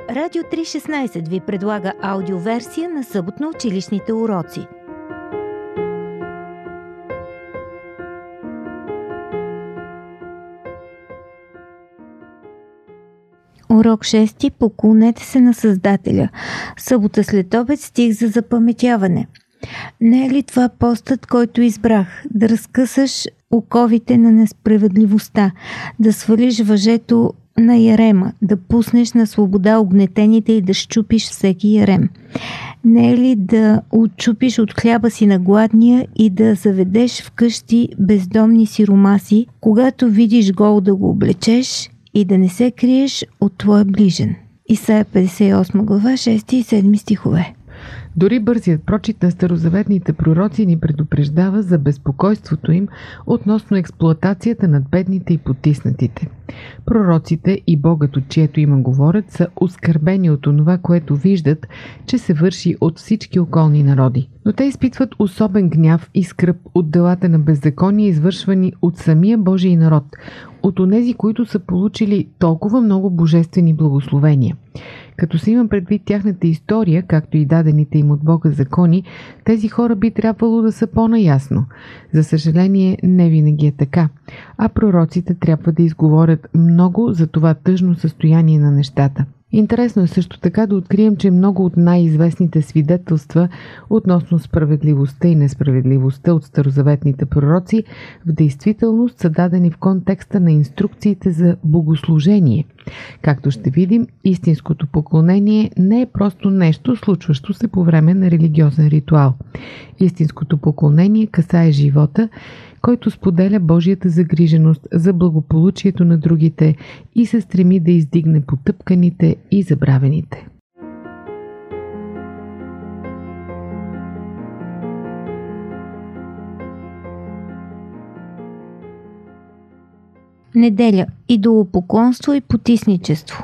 Радио 316 ви предлага аудиоверсия на съботно-училищните уроци. Урок 6. Поклонете се на Създателя. Събота след обед, стих за запаметяване. Не е ли това постът, който избрах? Да разкъсаш оковите на несправедливостта, да свалиш въжето на ярема, да пуснеш на свобода огнетените и да щупиш всеки ярем? Не е ли да отчупиш от хляба си на гладния и да заведеш вкъщи бездомни сиромаси, когато видиш гол да го облечеш и да не се криеш от твоя ближен? Исаия 58 глава 6 и 7 стихове. Дори бързият прочит на старозаветните пророци ни предупреждава за безпокойството им относно експлоатацията над бедните и потиснатите. Пророците и Богът, от чието име говорят, са оскърбени от онова, което виждат, че се върши от всички околни народи. Но те изпитват особен гняв и скръб от делата на беззаконие, извършвани от самия Божий народ, от онези, които са получили толкова много божествени благословения. Като се има предвид тяхната история, както и дадените им от Бога закони, тези хора би трябвало да са по-наясно. За съжаление, не винаги е така, а пророците трябва да изговорят много за това тъжно състояние на нещата. Интересно е също така да открием, че много от най-известните свидетелства относно справедливостта и несправедливостта от старозаветните пророци в действителност са дадени в контекста на инструкциите за богослужение. Както ще видим, истинското поклонение не е просто нещо, случващо се по време на религиозен ритуал. Истинското поклонение касае живота, който споделя Божията загриженост за благополучието на другите и се стреми да издигне потъпканите и забравените. Неделя. Идолопоклонство и потисничество.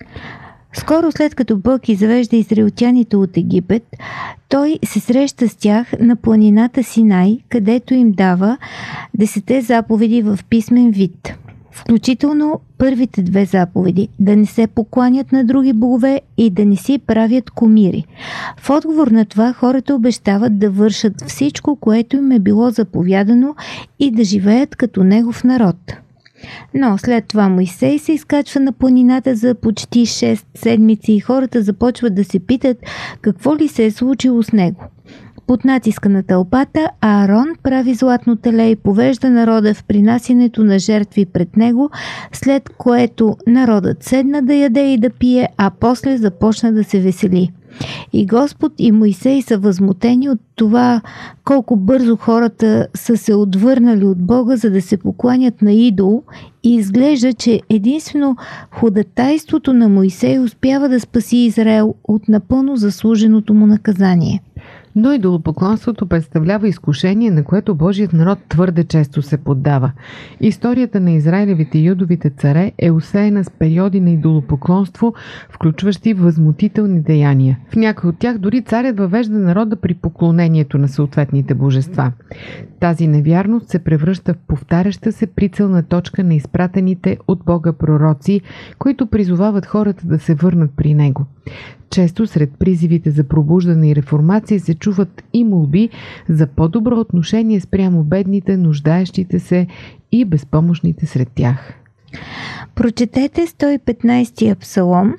Скоро след като Бог извежда израелтяните от Египет, той се среща с тях на планината Синай, където им дава 10 заповеди в писмен вид. Включително първите 2 заповеди – да не се покланят на други богове и да не си правят кумири. В отговор на това хората обещават да вършат всичко, което им е било заповядано и да живеят като негов народ. Но след това Моисей се изкачва на планината за почти 6 седмици и хората започват да се питат какво ли се е случило с него. Под натиска на тълпата Аарон прави златно теле и повежда народа в принасянето на жертви пред него, след което народът седна да яде и да пие, а после започна да се весели. И Господ и Моисей са възмутени от това колко бързо хората са се отвърнали от Бога, за да се покланят на идол, и изглежда, че единствено ходатайството на Моисей успява да спаси Израел от напълно заслуженото му наказание. Но идолопоклонството представлява изкушение, на което Божият народ твърде често се поддава. Историята на израилевите и юдовите царе е усеяна с периоди на идолопоклонство, включващи възмутителни деяния. В някои от тях дори царят въвежда народа при поклонението на съответните божества. Тази невярност се превръща в повтаряща се прицелна точка на изпратените от Бога пророци, които призовават хората да се върнат при него. Често сред призивите за пробуждане и реформация се чуват и молби за по-добро отношение спрямо бедните, нуждаещите се и безпомощните сред тях. Прочетете 115-я псалом,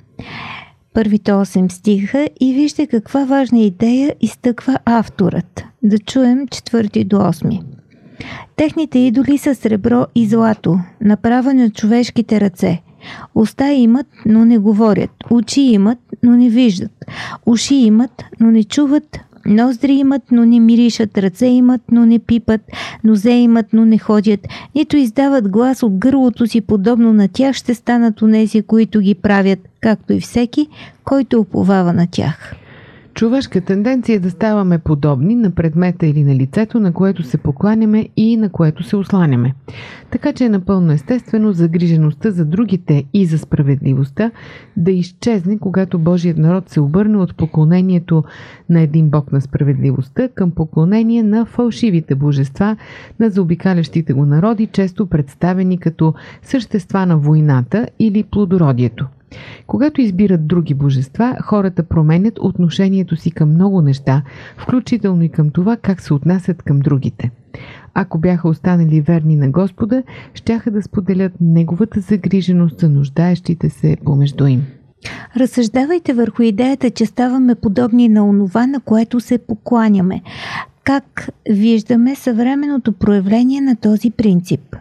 първите 8 стиха, и вижте каква важна идея изтъква авторът. Да чуем 4 до 8. Техните идоли са сребро и злато, направени от човешките ръце. Уста имат, но не говорят. Очи имат, но не виждат. Уши имат, но не чуват. Ноздри имат, но не миришат. Ръце имат, но не пипат. Нозе имат, но не ходят. Нито издават глас от гърлото си, подобно на тях ще станат онези, които ги правят, както и всеки, който уповава на тях. Човешка тенденция е да ставаме подобни на предмета или на лицето, на което се покланяме и на което се осланяме. Така че е напълно естествено загрижеността за другите и за справедливостта да изчезне, когато Божият народ се обърне от поклонението на един Бог на справедливостта към поклонение на фалшивите божества, на заобикалящите го народи, често представени като същества на войната или плодородието. Когато избират други божества, хората променят отношението си към много неща, включително и към това как се отнасят към другите. Ако бяха останали верни на Господа, щяха да споделят Неговата загриженост за нуждаещите се помежду им. Разсъждавайте върху идеята, че ставаме подобни на онова, на което се покланяме. Как виждаме съвременното проявление на този принцип?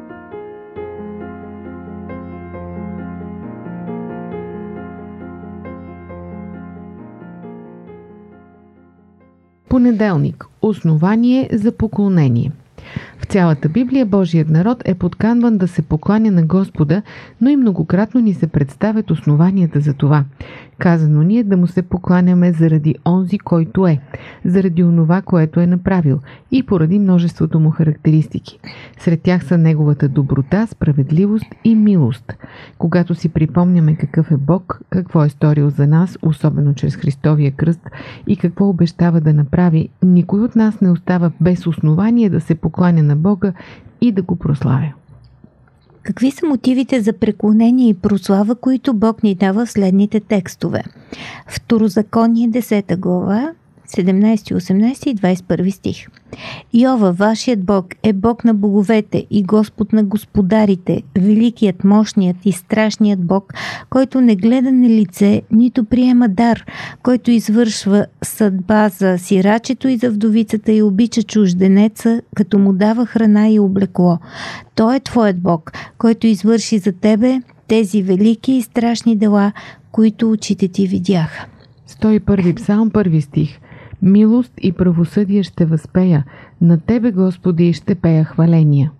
Понеделник. Основание за поклонение. В цялата Библия Божият народ е подканван да се покланя на Господа, но и многократно ни се представят основанията за това. Казано ни е да му се покланяме заради онзи, който е, заради онова, което е направил и поради множеството му характеристики. Сред тях са неговата доброта, справедливост и милост. Когато си припомняме какъв е Бог, какво е сторил за нас, особено чрез Христовия кръст и какво обещава да направи, никой от нас не остава без основание да се покланя на Бога и да го прославя. Какви са мотивите за преклонение и прослава, които Бог ни дава в следните текстове? Второзаконие 10 глава, 17, 18 и 21 стих. Йова, вашият Бог, е Бог на боговете и Господ на господарите, великият, мощният и страшният Бог, който не гледа на лице, нито приема дар, който извършва съдба за сирачето и за вдовицата и обича чужденеца, като му дава храна и облекло. Той е твоят Бог, който извърши за тебе тези велики и страшни дела, които очите ти видяха. 101 псалм, 1 стих. Милост и правосъдие ще възпея. На Тебе, Господи, ще пея хваления.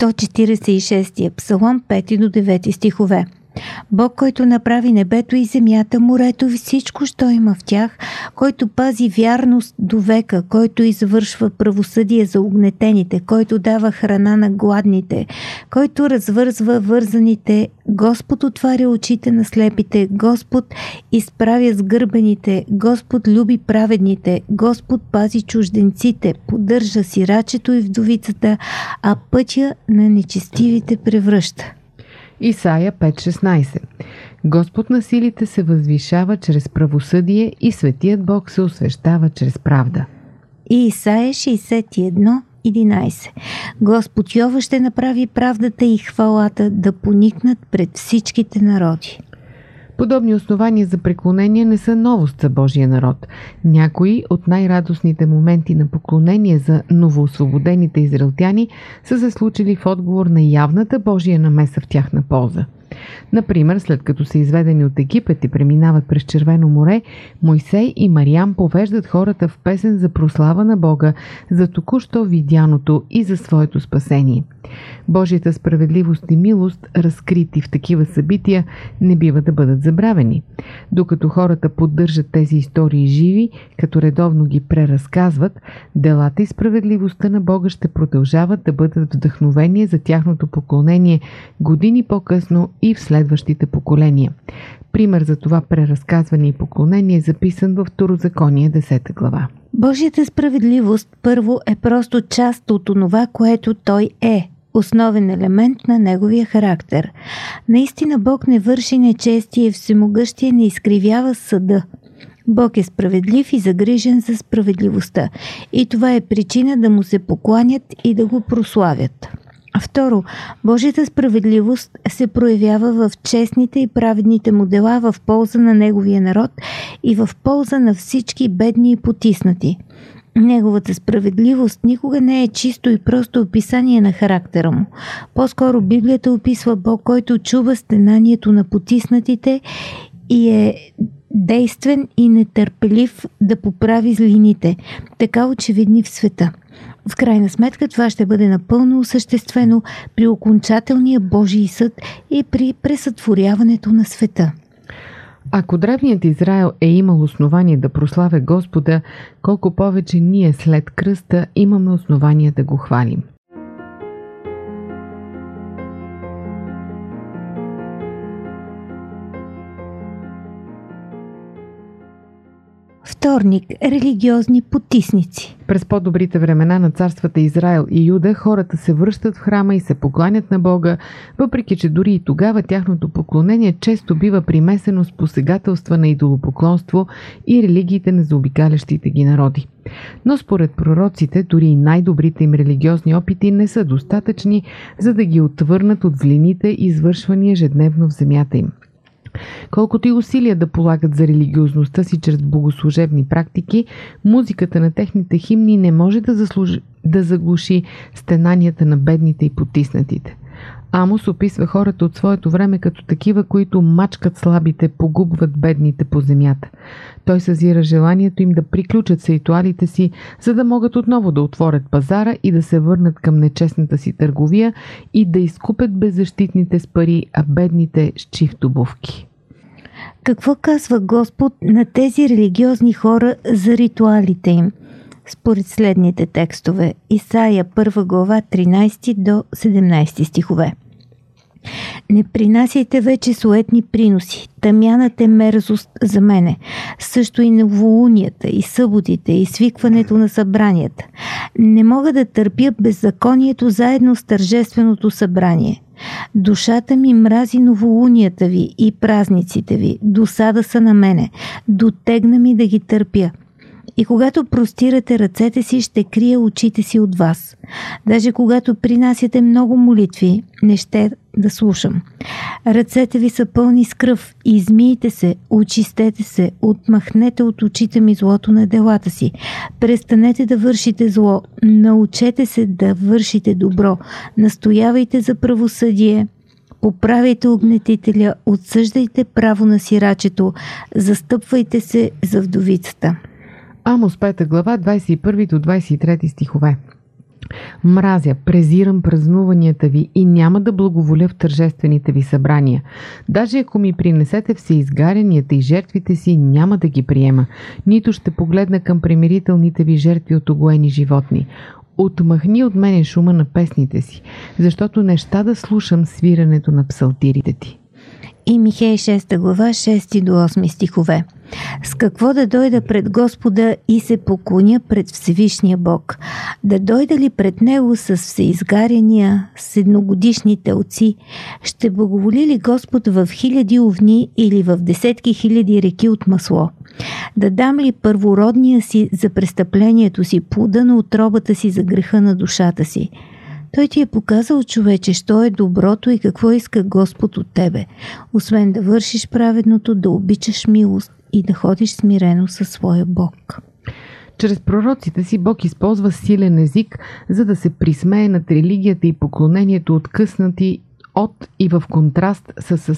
146 псалом, 5 до 9 стихове. Бог, който направи небето и земята, морето и всичко, що има в тях, който пази вярност до века, който извършва правосъдие за угнетените, който дава храна на гладните, който развързва вързаните, Господ отваря очите на слепите, Господ изправя сгърбените, Господ люби праведните, Господ пази чужденците, поддържа сирачето и вдовицата, а пътя на нечестивите превръща. Исаия 5.16. Господ на силите се възвишава чрез правосъдие и светият Бог се освещава чрез правда. И Исаия 61.11. Господ Йова ще направи правдата и хвалата да поникнат пред всичките народи. Подобни основания за преклонение не са новост за Божия народ. Някои от най-радостните моменти на поклонение за новоосвободените израелтяни са се случили в отговор на явната Божия намеса в тяхна полза. Например, след като са изведени от Египет и преминават през Червено море, Мойсей и Мариам повеждат хората в песен за прослава на Бога, за току-що видяното и за своето спасение. Божията справедливост и милост, разкрити в такива събития, не бива да бъдат забравени. Докато хората поддържат тези истории живи, като редовно ги преразказват, делата и справедливостта на Бога ще продължават да бъдат вдъхновение за тяхното поклонение години по-късно и в следващите поколения. Пример за това преразказване и поклонение е записан във Второзаконие 10 глава. Божията справедливост първо е просто част от онова, което Той е, основен елемент на Неговия характер. Наистина Бог не върши нечестие, всемогъщия не изкривява съда. Бог е справедлив и загрижен за справедливостта. И това е причина да му се покланят и да го прославят. Второ, Божията справедливост се проявява в честните и праведните му дела в полза на Неговия народ и в полза на всички бедни и потиснати. Неговата справедливост никога не е чисто и просто описание на характера му. По-скоро Библията описва Бог, който чува стенанието на потиснатите и е действен и нетърпелив да поправи злините, така очевидни в света. В крайна сметка това ще бъде напълно осъществено при окончателния Божий съд и при пресътворяването на света. Ако древният Израел е имал основание да прославя Господа, колко повече ние след кръста имаме основание да го хвалим. Вторник. Религиозни потисници. През по-добрите времена на царствата Израел и Юда хората се връщат в храма и се покланят на Бога, въпреки че дори и тогава тяхното поклонение често бива примесено с посегателства на идолопоклонство и религиите на заобикалящите ги народи. Но според пророците, дори и най-добрите им религиозни опити не са достатъчни, за да ги отвърнат от злините, извършвани ежедневно в земята им. Колкото и усилия да полагат за религиозността си чрез богослужебни практики, музиката на техните химни не може да заглуши стенанията на бедните и потиснатите. Амос описва хората от своето време като такива, които мачкат слабите, погубват бедните по земята. Той съзира желанието им да приключат с ритуалите си, за да могат отново да отворят пазара и да се върнат към нечестната си търговия и да изкупят беззащитните с пари, а бедните с чифт обувки. Какво казва Господ на тези религиозни хора за ритуалите им? Според следните текстове. Исаия 1 глава 13 до 17 стихове. Не принасяйте вече суетни приноси, тъмяната е мерзост за мене, също и новолунията, и съботите, и свикването на събранията. Не мога да търпя беззаконието заедно с тържественото събрание. Душата ми мрази новолунията ви и празниците ви, досада са на мене, дотегна ми да ги търпя. И когато простирате ръцете си, ще крия очите си от вас. Даже когато принасяте много молитви, не ще да слушам. Ръцете ви са пълни с кръв, измийте се, очистете се, отмахнете от очите ми злото на делата си. Престанете да вършите зло, научете се да вършите добро, настоявайте за правосъдие, поправяйте огнетителя, отсъждайте право на сирачето, застъпвайте се за вдовицата. Амос 5 глава 21 до 23 стихове. Мразя, презирам празнуванията ви и няма да благоволя в тържествените ви събрания. Даже ако ми принесете всеизгарянията и жертвите си, няма да ги приема. Нито ще погледна към примирителните ви жертви от огоени животни. Отмахни от мене шума на песните си, защото не ща да слушам свирането на псалтирите ти. И Михей 6 глава 6 до 8 стихове. С какво да дойда пред Господа и се поклоня пред Всевишния Бог? Да дойда ли пред Него с всеизгаряния, с едногодишни телци? Ще благоволи ли Господ в 1000 овни или в 10 000 реки от масло? Да дам ли първородния си за престъплението си, плода на утробата си за греха на душата си? Той ти е показал, човече, що е доброто и какво иска Господ от тебе, освен да вършиш праведното, да обичаш милост и да ходиш смирено със своя Бог. Чрез пророците си Бог използва силен език, за да се присмее над религията и поклонението, откъснати от и в контраст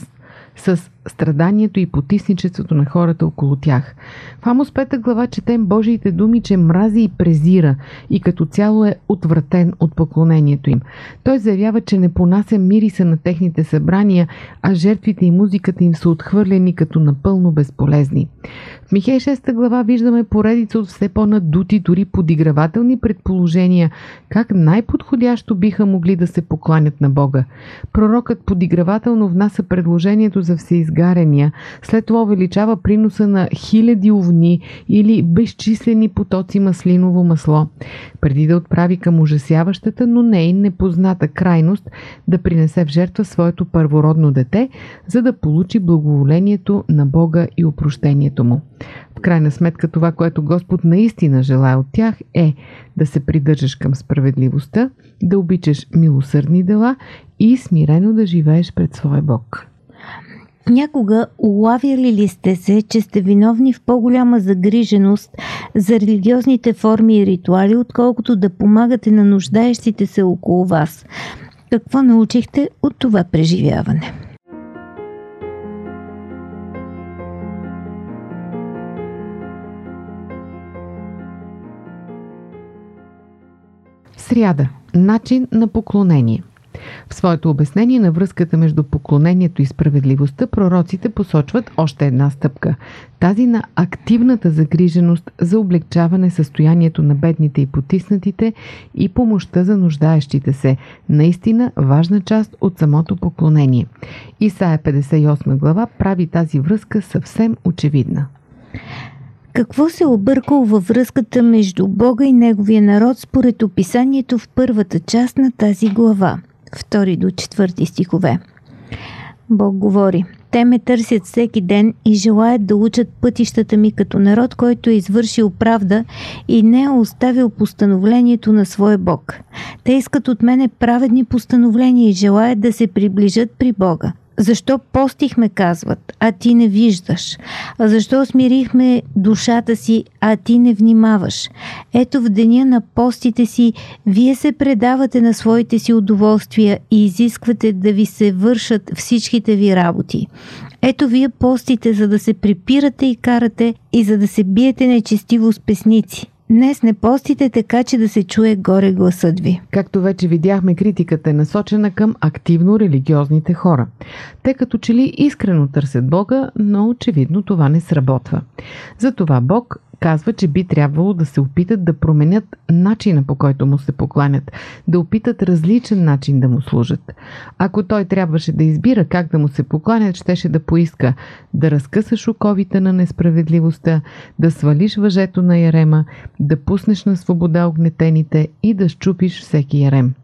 с страданието и потисничеството на хората около тях. В Амос 5 глава четем Божиите думи, че мрази и презира и като цяло е отвратен от поклонението им. Той заявява, че не понася мириса на техните събрания, а жертвите и музиката им са отхвърлени като напълно безполезни. В Михей 6 глава виждаме поредица от все по-надути, дори подигравателни предположения, как най-подходящо биха могли да се покланят на Бога. Пророкът подигравателно внася предложението за всеизгарения, след това увеличава приноса на 1000 овни или безчислени потоци маслиново масло, преди да отправи към ужасяващата, но не и непозната крайност да принесе в жертва своето първородно дете, за да получи благоволението на Бога и опрощението му. В крайна сметка това, което Господ наистина желае от тях, е да се придържаш към справедливостта, да обичаш милосърдни дела и смирено да живееш пред своя Бог. Някога улавяли ли сте се, че сте виновни в по-голяма загриженост за религиозните форми и ритуали, отколкото да помагате на нуждаещите се около вас? Какво научихте от това преживяване? Сряда. Начин на поклонение. В своето обяснение на връзката между поклонението и справедливостта, пророците посочват още една стъпка – тази на активната загриженост за облегчаване състоянието на бедните и потиснатите и помощта за нуждаещите се. Наистина важна част от самото поклонение. Исаия 58 глава прави тази връзка съвсем очевидна. Какво се объркало във връзката между Бога и Неговия народ според описанието в първата част на тази глава, 2 до 4 стихове? Бог говори: те ме търсят всеки ден и желаят да учат пътищата ми като народ, който е извършил правда и не е оставил постановлението на своя Бог. Те искат от мене праведни постановления и желаят да се приближат при Бога. Защо постихме, казват, а ти не виждаш? А защо смирихме душата си, а ти не внимаваш? Ето в деня на постите си, вие се предавате на своите си удоволствия и изисквате да ви се вършат всичките ви работи. Ето вие постите, за да се препирате и карате и за да се биете нечестиво с песници. Днес не постите така, че да се чуе горе гласът ви. Както вече видяхме, критиката е насочена към активно религиозните хора. Те като че ли искрено търсят Бога, но очевидно това не сработва. Затова Бог казва, че би трябвало да се опитат да променят начина, по който му се покланят, да опитат различен начин да му служат. Ако той трябваше да избира как да му се покланят, щеше да поиска да разкъсаш оковите на несправедливостта, да свалиш въжето на ярема, да пуснеш на свобода огнетените и да счупиш всеки ярем.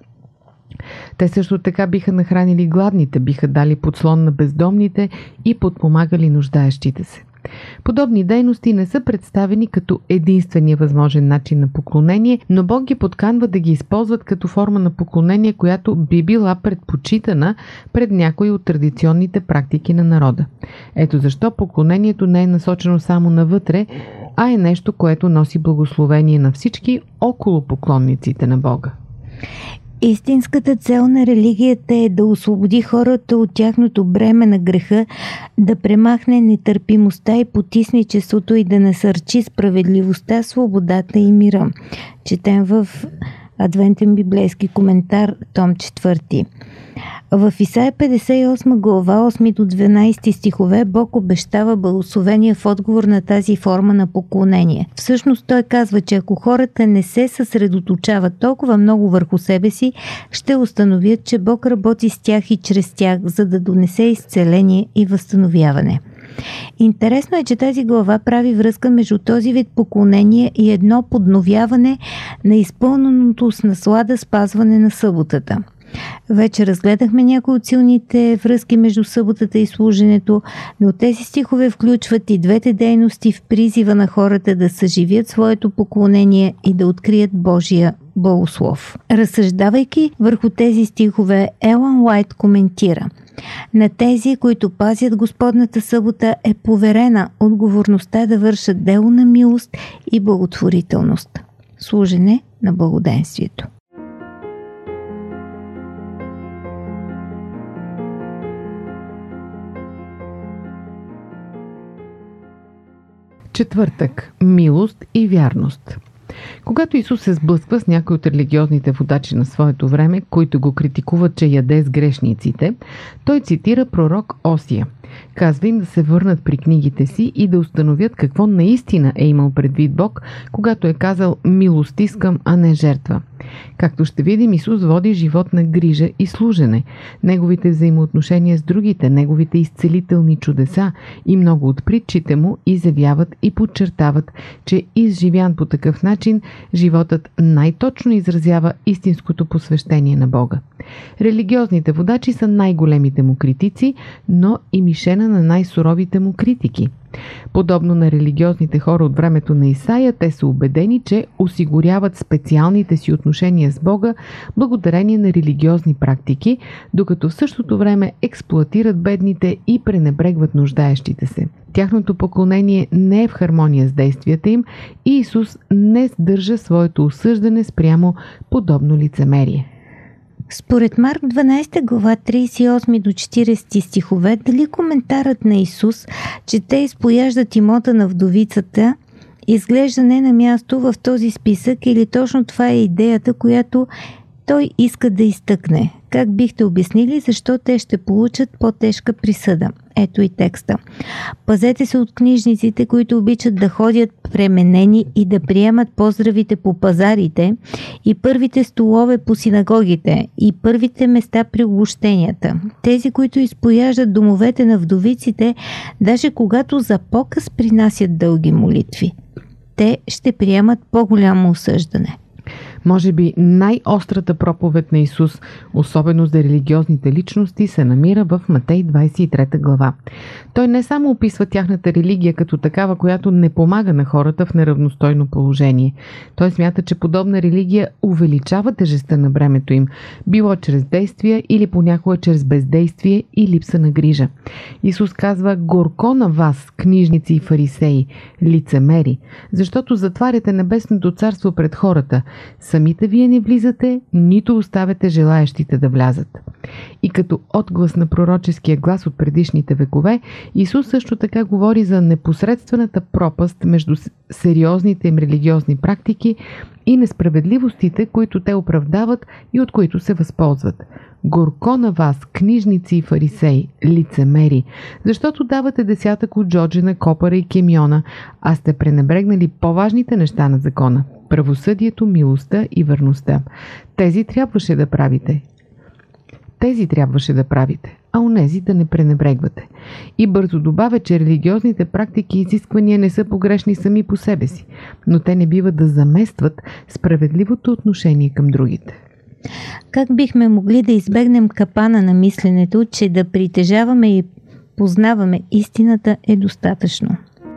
Те също така биха нахранили гладните, биха дали подслон на бездомните и подпомагали нуждаещите се. Подобни дейности не са представени като единствения възможен начин на поклонение, но Бог ги подканва да ги използват като форма на поклонение, която би била предпочитана пред някои от традиционните практики на народа. Ето защо поклонението не е насочено само навътре, а е нещо, което носи благословение на всички около поклонниците на Бога. Истинската цел на религията е да освободи хората от тяхното бреме на греха, да премахне нетърпимостта и потисничеството и да насърчи справедливостта, свободата и мира. Четем в Адвентен библейски коментар, том 4. В Исаия 58 глава 8 до 12 стихове Бог обещава благословение в отговор на тази форма на поклонение. Всъщност той казва, че ако хората не се съсредоточават толкова много върху себе си, ще установят, че Бог работи с тях и чрез тях, за да донесе изцеление и възстановяване. Интересно е, че тази глава прави връзка между този вид поклонение и едно подновяване на изпълненото с наслада спазване на съботата. Вече разгледахме някои от силните връзки между съботата и служенето, но тези стихове включват и двете дейности в призива на хората да съживят своето поклонение и да открият Божия благослов. Разсъждавайки върху тези стихове, Елън Уайт коментира: на тези, които пазят Господната събота, е поверена отговорността да вършат дело на милост и благотворителност. Служене на благоденствието. Четвъртък. Милост и вярност. Когато Исус се сблъсква с някои от религиозните водачи на своето време, които го критикуват, че яде с грешниците, той цитира пророк Осия. Казва им да се върнат при книгите си и да установят какво наистина е имал предвид Бог, когато е казал „милост искам, а не жертва“. Както ще видим, Исус води живот на грижа и служене. Неговите взаимоотношения с другите, неговите изцелителни чудеса и много от притчите му изявяват и подчертават, че изживян по такъв начин, животът най-точно изразява истинското посвещение на Бога. Религиозните водачи са най-големите му критици, но и мишена на най-суровите му критики. Подобно на религиозните хора от времето на Исаия, те са убедени, че осигуряват специалните си отношения с Бога благодарение на религиозни практики, докато в същото време експлоатират бедните и пренебрегват нуждаещите се. Тяхното поклонение не е в хармония с действията им и Исус не сдържа своето осъждане спрямо подобно лицемерие. Според Марк 12 глава 38 до 40 стихове, дали коментарът на Исус, че те изпояждат имота на вдовицата, изглежда не на място в този списък, или точно това е идеята, която той иска да изтъкне. Как бихте обяснили защо те ще получат по-тежка присъда? Ето и текста. Пазете се от книжниците, които обичат да ходят пременени и да приемат поздравите по пазарите и първите столове по синагогите и първите места при огощенията. Тези, които изпояждат домовете на вдовиците, даже когато за показ принасят дълги молитви. Те ще приемат по-голямо осъждане. Може би най-острата проповед на Исус, особено за религиозните личности, се намира в Матей 23 глава. Той не само описва тяхната религия като такава, която не помага на хората в неравностойно положение. Той смята, че подобна религия увеличава тежестта на бремето им, било чрез действия или понякога чрез бездействие и липса на грижа. Исус казва: горко на вас, книжници и фарисеи, лицемери, защото затваряте небесното царство пред хората. Самите вие не влизате, нито оставяте желаещите да влязат. И като отглас на пророческия глас от предишните векове, Исус също така говори за непосредствената пропаст между сериозните им религиозни практики и несправедливостите, които те оправдават и от които се възползват. Горко на вас, книжници и фарисеи, лицемери, защото давате десятък от джоджина, копъра и кемиона, а сте пренебрегнали по-важните неща на закона – правосъдието, милостта и верността. Тези трябваше да правите, а онези да не пренебрегвате. И бързо добавя, че религиозните практики и изисквания не са погрешни сами по себе си, но те не биват да заместват справедливото отношение към другите. Как бихме могли да избегнем капана на мисленето, че да притежаваме и познаваме истината е достатъчно?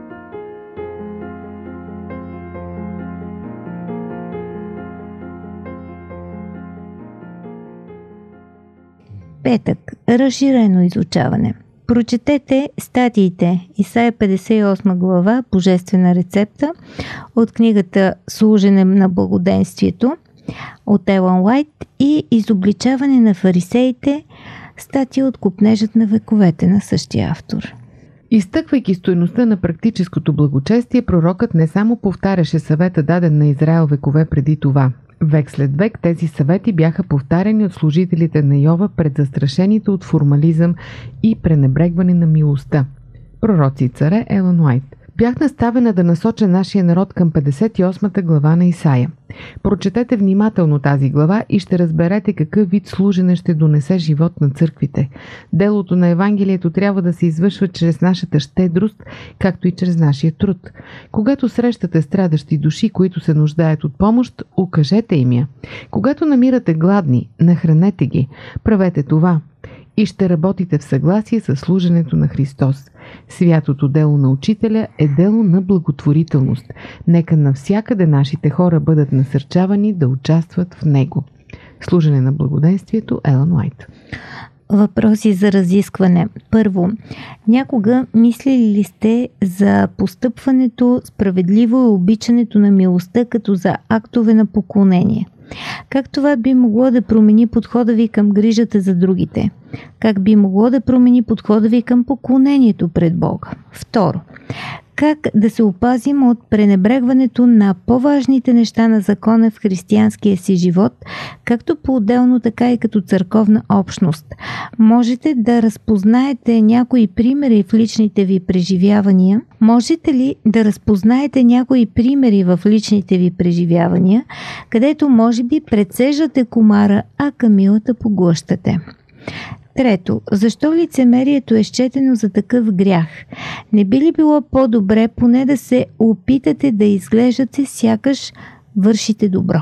Петък. Разширено изучаване. Прочетете статиите Исаия 58 глава Божествена рецепта от книгата Служене на благоденствието от Елън Уайт и Изобличаване на фарисеите, статия от Копнежът на вековете на същия автор. Изтъквайки стойността на практическото благочестие, пророкът не само повтаряше съвета, даден на Израел векове преди това. Век след век тези съвети бяха повтаряни от служителите на Йова пред застрашените от формализъм и пренебрегване на милостта. Пророци и царе Елън Уайт. Бях наставена да насоча нашия народ към 58 глава на Исаия. Прочетете внимателно тази глава и ще разберете какъв вид служене ще донесе живот на църквите. Делото на Евангелието трябва да се извършва чрез нашата щедрост, както и чрез нашия труд. Когато срещате страдащи души, които се нуждаят от помощ, укажете им я. Когато намирате гладни, нахранете ги. Правете това и ще работите в съгласие с служенето на Христос. Святото дело на учителя е дело на благотворителност. Нека навсякъде нашите хора бъдат насърчавани да участват в него. Служене на благоденствието, Елън Уайт. Въпроси за разискване. Първо, някога мислили ли сте за постъпването справедливо и обичането на милостта като за актове на поклонение? Как това би могло да промени подхода ви към грижата за другите? Как би могло да промени подхода ви към поклонението пред Бога? Второ, как да се опазим от пренебрегването на по-важните неща на закона в християнския си живот, както по-отделно, така и като църковна общност? Можете да разпознаете някои примери в личните ви преживявания? Можете ли да разпознаете някои примери в личните ви преживявания, където може би прецеждате комара, а камилата поглъщате? Трето, защо лицемерието е счетено за такъв грях? Не би ли било по-добре поне да се опитате да изглеждате сякаш вършите добро?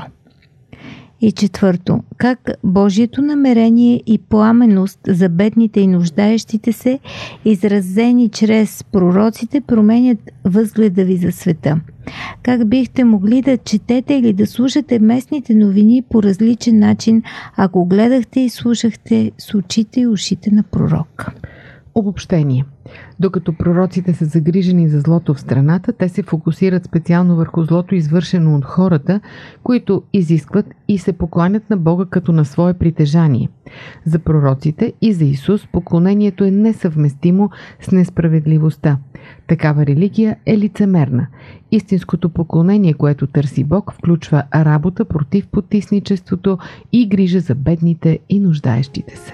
И четвърто, как Божието намерение и пламенност за бедните и нуждаещите се, изразени чрез пророците, променят възгледа ви за света? Как бихте могли да четете или да слушате местните новини по различен начин, ако гледахте и слушахте с очите и ушите на пророк? Обобщение. Докато пророците са загрижени за злото в страната, те се фокусират специално върху злото, извършено от хората, които изискват и се покланят на Бога като на свое притежание. За пророците и за Исус поклонението е несъвместимо с несправедливостта. Такава религия е лицемерна. Истинското поклонение, което търси Бог, включва работа против потисничеството и грижа за бедните и нуждаещите се.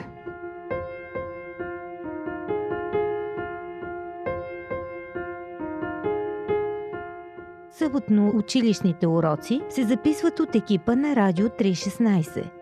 Съботно училищните уроци се записват от екипа на Радио 316.